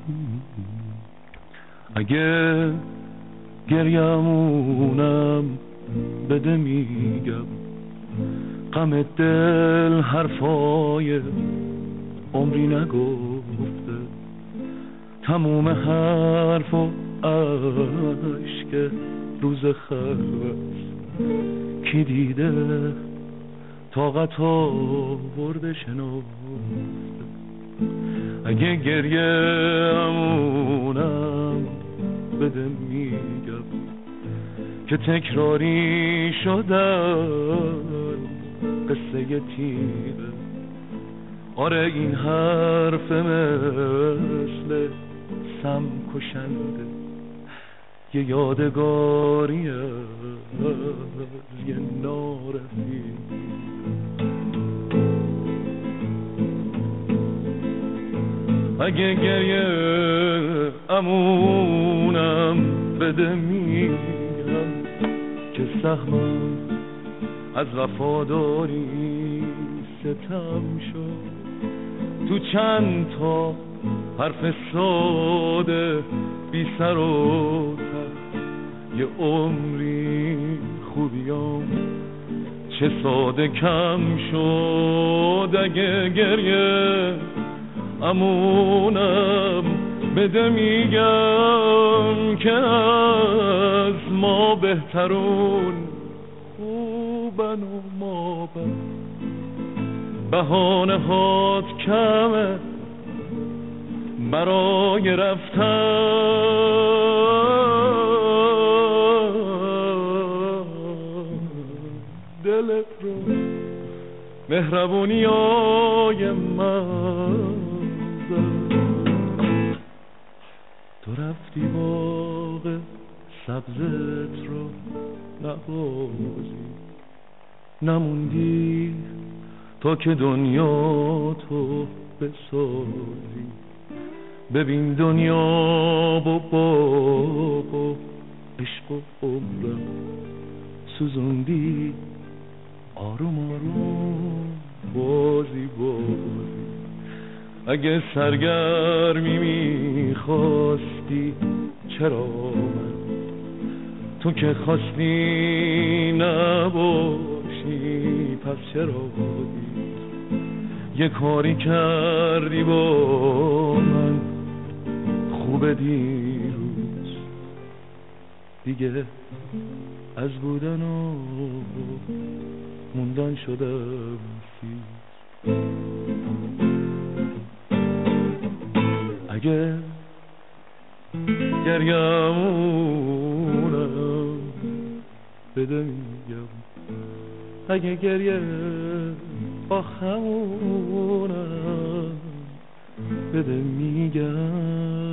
اگه گریمونم بده میگم، غم دل حرفای عمری نگفته، تموم حرف و عشق روز خلوت کی دیده طاقت آورده شنفته. اگه گریه امونم بده میگم که تکراری شدن قصه تیره. آره این حرف مثل سم کشنده، یه یادگاری از یه نارفیق. اگه گریه امونم بده میگم که سهمم از وفاداری ستم شد، تو چند تا حرف ساده بی سر و ته یه عمری خوبیام چه ساده کم شد. اگه گریه امونم بده میگم که از ما بهترون خوبن و ما بد، بهانه هات کمه برای رفتن. دلت رو مهربونی های من زد، تو رفتی باغ سبزت رو نبازی، نموندی تا که دنیا تو بسازی. ببین دنیا با باغ و عشق و عمرم سوزوندی آروم آروم بازی بازی. اگه سرگرمی میخواستی چرا من، تو که خواستی نباشی پس چرا بودی. یه کاری کردی با من خوبه دیروز، دیگه از بودن و موندن شدم سیر. اگه گریمونم بده میگم، اگه گریه آخمونم بده میگم